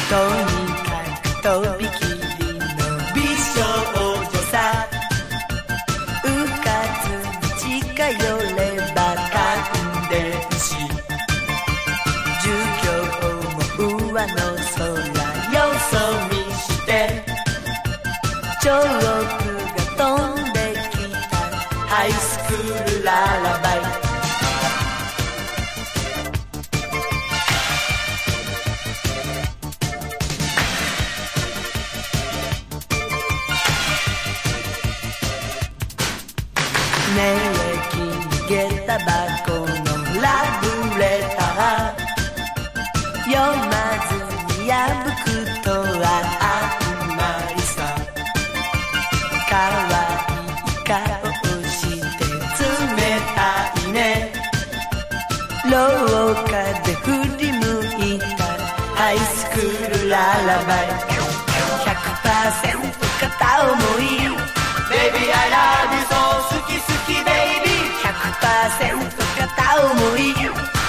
とにかくとびきりの美少女さ、うかつに近寄れば感電し、儒教も上の空よそ見して、チョロクが飛んできたハイスクールララバイ。ねえ君下駄箱のラブレター読まずに破くとはあんまりさ、かわいい顔して冷たいね、廊下で振り向いたハイスクールララバイ 100%